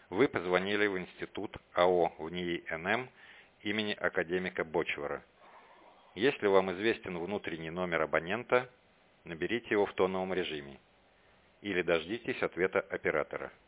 Вы позвонили в институт АО ВНИИ НМ имени академика Бочвара. Если вам известен внутренний номер абонента, наберите его в тоновом режиме или дождитесь ответа оператора.